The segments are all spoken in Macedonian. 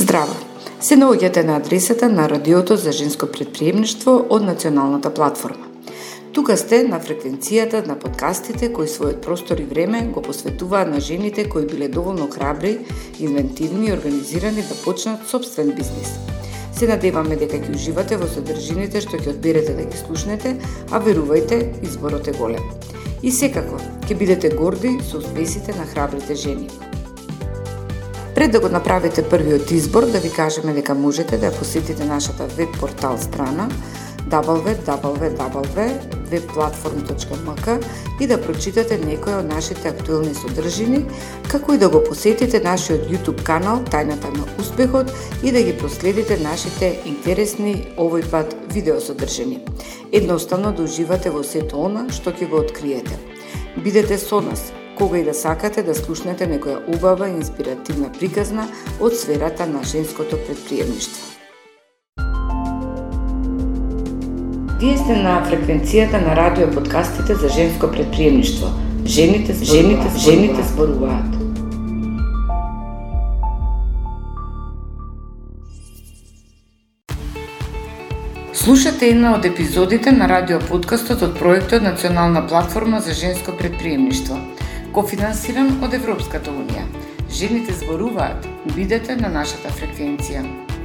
Здраво! Се наоѓате на адресата на Радиото за женско претприемништво од Националната платформа. Тука сте на фреквенцијата на подкастите кои својот простор и време го посветуваат на жените кои биле доволно храбри, инвентивни и организирани да почнат собствен бизнис. Се надеваме дека ќе уживате во содржините што ќе одберете да ги слушнете, а верувајте, изборот е голем. И секако, ќе бидете горди со успесите на храбрите жени. Пред да го направите првиот избор, да ви кажеме дека можете да посетите нашата веб портал страна www.webplatform.mk и да прочитате некои од нашите актуелни содржини, како и да го посетите нашиот YouTube канал Тајната на успехот и да ги проследите нашите интересни овој пат видеосодржини. Едноставно да уживате во сето она што ќе го откриете. Бидете со нас кога и да сакате да слушнете некоја убава и инспиративна приказна од сферата на женското претприемништво. Вие сте на фреквенцијата на радио подкастите за женско претприемништво. Жените зборуваат. Слушате една од епизодите на радио подкастот од проектот Национална платформа за женско претприемништво, кофинансиран од Европската унија. Жените зборуваат. Бидете на нашата фреквенција.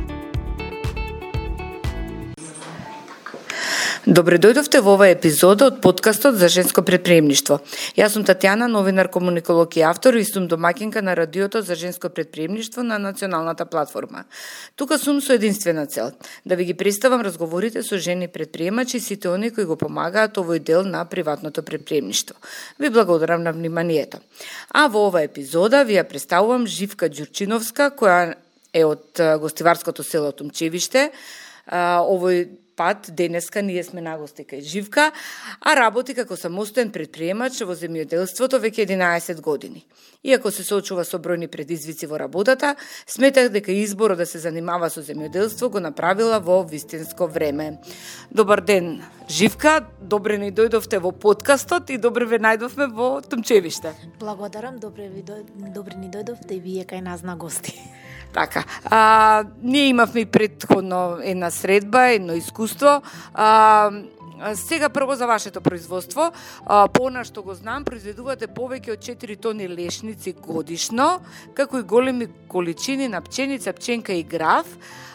Добре дојдовте во оваа епизода од подкастот за женско претприемништво. Јас сум Татјана, новинар, комуниколог и автор и сум домаќинка на Радиото за женско претприемништво на Националната платформа. Тука сум со единствена цел да ви ги представам разговорите со жени претприемачи и сите они кои го помагаат овој дел на приватното претприемништво. Ви благодарам на вниманието. А во оваа епизода ви ја представувам Живка Ѓурчиновска, која е од гостиварското село Тумчевиште. Овој пат денеска ние сме нагости кај Живка, а работи како самостоен претприемач во земјоделството веќе 11 години. Иако се соочува со бројни предизвици во работата, сметах дека изборот да се занимава со земјоделство го направила во вистинско време. Добар ден, Живка, добре ни дојдовте во подкастот и добре ве најдовме во Тумчевиште. Благодарам, добре ни дојдовте и вие кај нас на гости. Така, ние имавме и предходно една средба, едно искуство. Сега прво за вашето производство. По она што го знам, произведувате повеќе од 4 тони лешници годишно, како и големи количини на пченица, пченка и граф.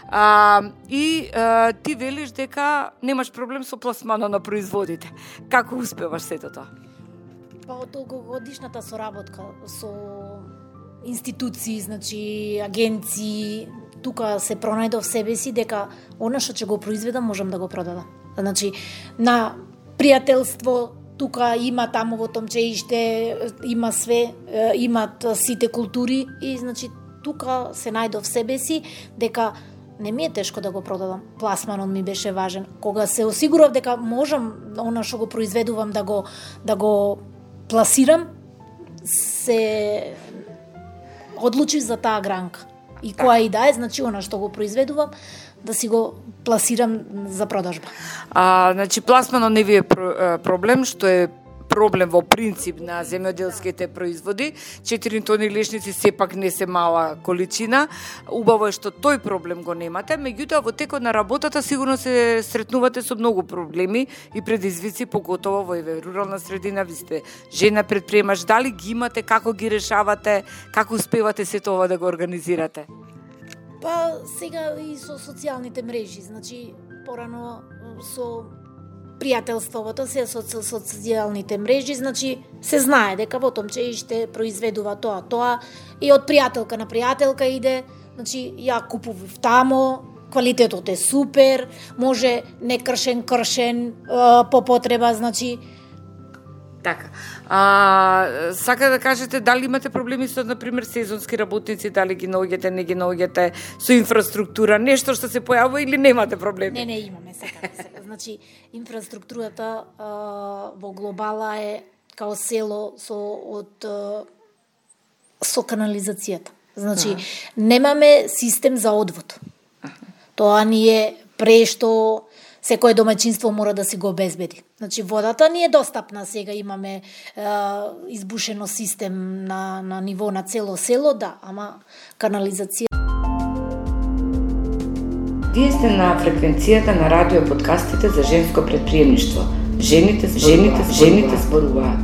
Ти велиш дека немаш проблем со пласмано на производите. Како успеваш сето тоа? Па од долгогодишната соработка со институции, значи агенции, тука се пронајдов себе си дека она што ќе го произведам можам да го продадам. Значи на пријателство тука има таму во Томчеиште, има све, имат сите култури и значи тука се најдов себе си дека не ми е тешко да го продадам. Пласманот ми беше важен. Кога се осигурав дека можам она што го произведувам да го пласирам, се одлучив за таа гранка. И која и да е, значи она што го произведувам, да си го пласирам за продажба. Значи пласмано не ви е проблем, што е проблем во принцип на земјоделските производи. 4 тони лешници сепак не се мала количина. Убаво е што тој проблем го немате, меѓутоа во текот на работата сигурно се сретнувате со многу проблеми и предизвици, поготово во рурална средина. Ви сте жена претприемач, дали ги имате, како ги решавате, како успевате сето ова да го организирате? Па сега и со социјалните мрежи, значи порано со пријателството, се со социјалните мрежи, значи се знае дека во Томчеиште произведува тоа и од пријателка на пријателка иде, значи ја купував тамо, квалитетот е супер, може не кршен по потреба, значи така. Сака да кажете дали имате проблеми со, например, сезонски работници, дали ги наоѓате, не ги наоѓате, со инфраструктура, нешто што се појавува или немате проблеми? Не, имаме сега. Значи, инфраструктурата во глобала е као село со канализацијата. Значи, немаме систем за одвод. Тоа ни е прешто секое домаќинство мора да си го обезбеди. Значи, водата ни е достапна, сега имаме избушено систем на ниво на цело село, да, ама канализација. Вие сте на фреквенцијата на радио подкастите за женско предприемништво. Жените зборуваат.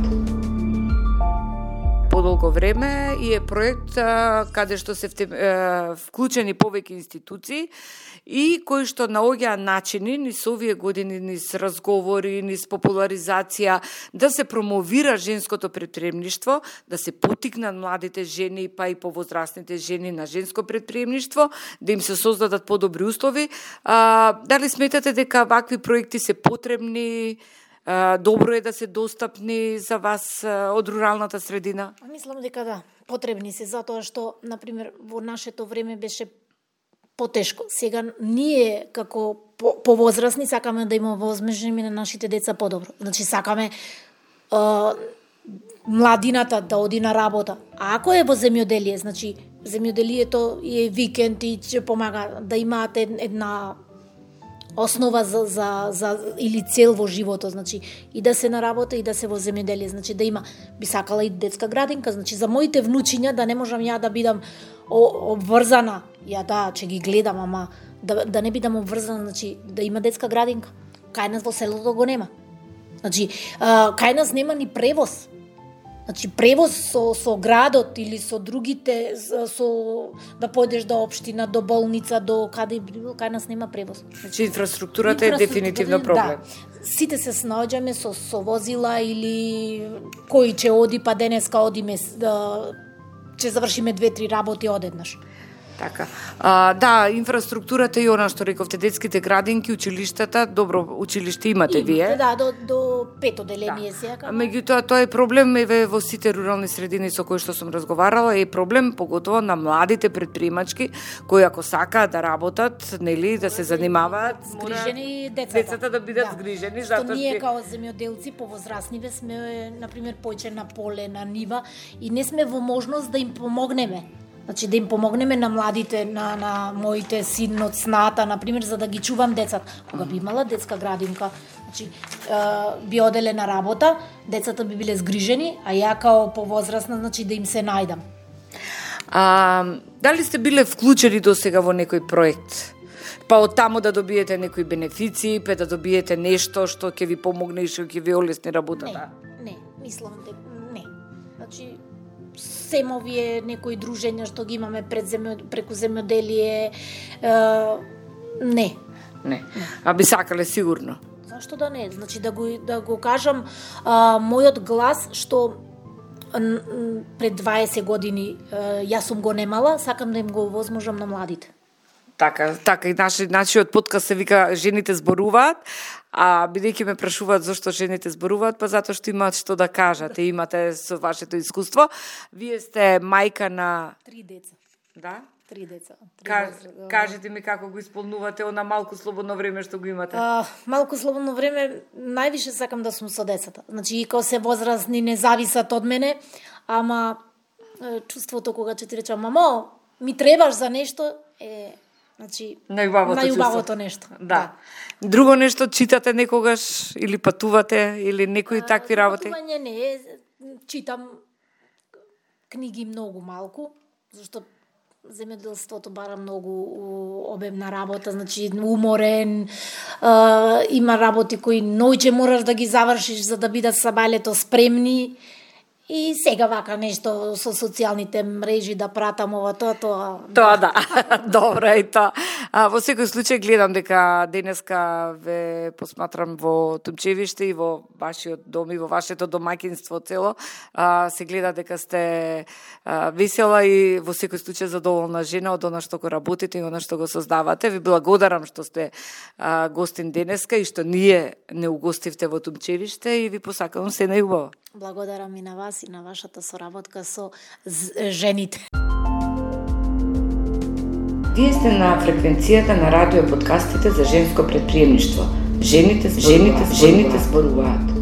Подолго време и е проект каде што се вклучени повеќе институции и кои што наоѓаа начини низ овие години, низ разговори, низ популаризација, да се промовира женското предприемништво, да се поттикнат младите жени, па и повозрастните жени на женско предприемништво, да им се создадат подобри услови. Дали сметате дека вакви проекти се потребни? Добро е да се достапни за вас од руралната средина? Мислам дека да, потребни се, затоа што, например, во нашето време беше потешко. Сега ние како повозрастни сакаме да имаме возможност на нашите деца подобро. Значи сакаме младината да оди на работа. А ако е во земјоделие, значи земјоделието е викенд и ќе помага да имаат една основа за или цел во животот, значи и да се на работа и да се во земјоделие, значи да има, би сакала и детска градинка, значи за моите внучиња да не можам ја да бидам обврзана, ја да ќе ги гледам, ама да не бидам обврзана, значи да има детска градинка. Кај нас во селото го нема. Значи кај нас нема ни превоз. Значи превоз со градот или со другите, да појдеш до општина, до болница, до каде кај нас нема превоз. Значи инфраструктурата е дефинитивно проблем. Да. Сите се снаоѓаме со возила или кој ќе оди, па денеска одиме, ќе завршиме 2-3 работи одеднаш. Така. Да, инфраструктурата и она што рековте, детските градинки, училиштата, добро, училиште имате вие. Да, до 5 оделение сега. Меѓутоа, тоа е проблем во сите рурални средини со кои што сум разговарала, е проблем поготово на младите предприемачки кои ако сакаат да работат, нели, да се занимаваат, згрижени децата да бидат згрижени, затоа што ние као земјоделци повозрастниве сме на пример појче на поле, на нива и не сме во можност да им помогнеме. Значи да им помогнеме на младите, на моите син од сната, на пример, за да ги чувам децата. Кога би имала детска градинка, значи би оделе на работа, децата би биле згрижени, а ја као повозрастна, значи да им се најдам. Дали сте биле вклучени до сега во некој проект? Па од таму да добиете некои бенефиции, па да добиете нешто што ќе ви помогне и што ќе ви олесни работата? Не, мислам дека не. Значи семо овие некои дружења што ги имаме преку земјоделие, не. А би сакале сигурно? Зашто да не? Значи да го кажам, мојот глас што пред 20 години јас сум го немала, сакам да им го овозможам на младите. Така и нашиот подкаст се вика Жените зборуваат, а бидејќи ме прашуваат зашто жените зборуваат, па затоа што имаат што да кажат и имате со вашето искуство. Вие сте мајка на 3 деца. Да? 3 деца. Кажете ми како го исполнувате она малку слободно време што го имате. Малку слободно време, највише сакам да сум со децата. Значи, и кога се возрастни не зависат од мене, ама чувството кога ќе ти речам, мамо, ми требаш за нешто, значи, најубавото нешто. Да. Друго нешто читате некогаш или патувате или некои такви работи? Патување не, читам книги многу малку, зашто земјоделството бара многу обемна работа, значи уморен, има работи кои ноќе мораш да ги завршиш за да бидат сабајлето спремни. И сега вака нешто со социјалните мрежи да пратам ова тоа. Тоа да. Добро е тоа. Во секој случај гледам дека денеска ве посматрам во Тумчевиште и во вашиот дом и во вашето домаќинство цело. Се гледа дека сте весела и во секој случај задоволна жена од она што го работите и она што го создавате. Ви благодарам што сте гостин денеска и што ние не угостивте во Тумчевиште и ви посакувам се најубаво. Благодарам и на вас и на вашата соработка со жените. Вие сте на фреквенцијата на радио подкастите за женско предприемништво. Жените зборуваат.